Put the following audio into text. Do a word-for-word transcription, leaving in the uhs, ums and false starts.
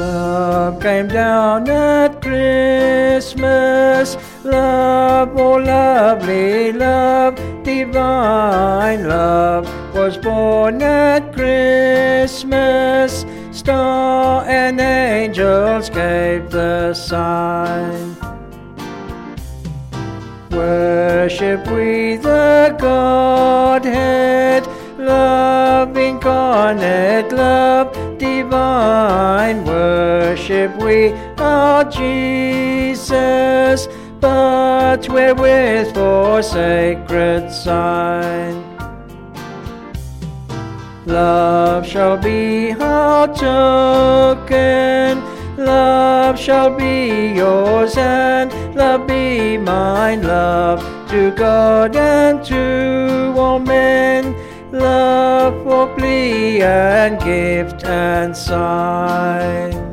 Love came down at Christmas. Love, oh lovely love, divine love, was born at Christmas. Star and angels gave the sign. Worship we the Godhead, love incarnate, love divine. Worship we our Jesus, but wherewith for sacred sign. Love shall be our token, love shall be yours, and love be mine. Love to God and to all men, love for plea and gift and sign.